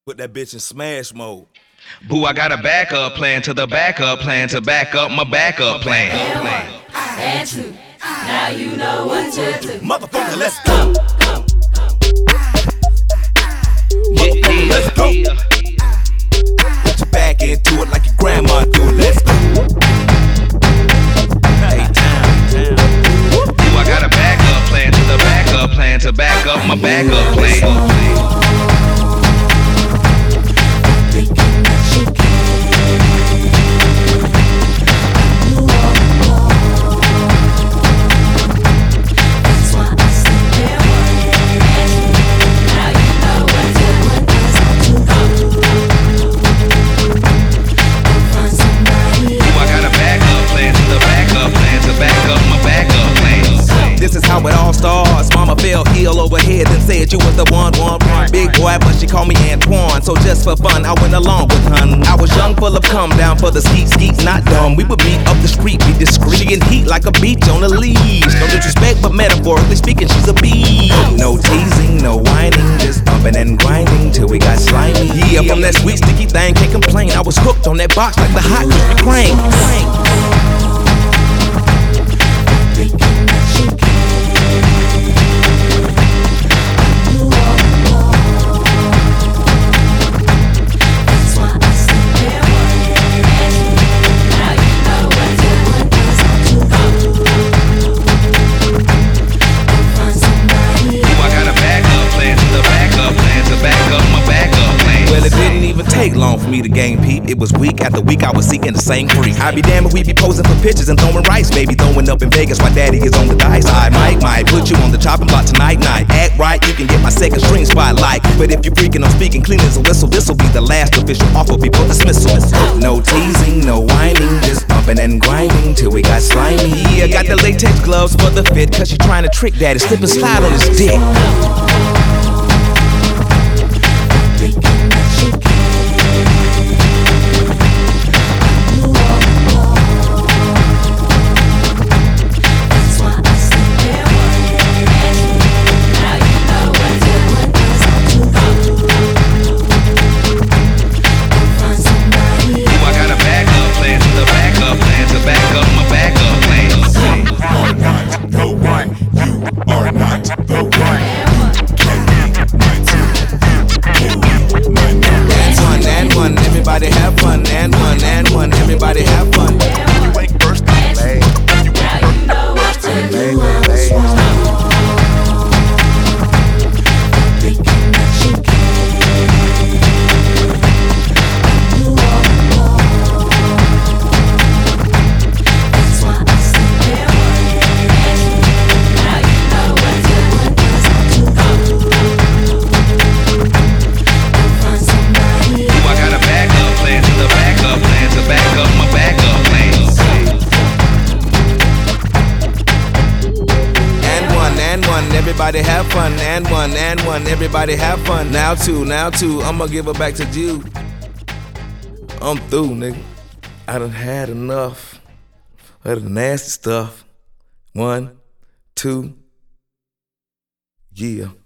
Put that bitch in smash mode. Boo, I got a backup plan to the backup plan to back up my backup plan. And two. Now you know what to do. Motherfucker, let's go. Let's go. Put your back into it like your grandma do. Let's go. Hey, town. Boo, I got a backup plan to the backup plan to back up my backup plan. This is how it all starts. Mama fell heel over head and said you was the one. Big boy, but she called me Antoine. So just for fun, I went along with hun. I was young, full of come down for the skeet, not dumb. We would meet up the street, be discreet. She in heat like a beach on a leash. No disrespect, but metaphorically speaking, she's a beast. No teasing, no whining, just bumping and grinding till we got slimy. Yeah, from that sweet sticky thing, can't complain. I was hooked on that box like the hot Krispy Kreme. Well, it didn't even take long for me to gain peep. It was week after week I was seeking the same freak. I'd be damned if we be posing for pictures and throwing rice. Baby throwing up in Vegas while daddy is on the dice. I might put you on the chopping block tonight. Act right, you can get my second string spotlight. But if you're freaking, I'm speaking clean as a whistle. This'll be the last official offer before dismissal. No teasing, no whining, just bumping and grinding till we got slimy. Yeah, got the latex gloves for the fit, cause she trying to trick daddy. Slip and slide on his dick. Everybody have fun, and one, everybody have fun. You ain't first, man. Now you know what to do. Everybody have fun, and one, everybody have fun. Now two, I'ma give it back to you. I'm through, nigga. I done had enough of the nasty stuff. 1, 2, yeah.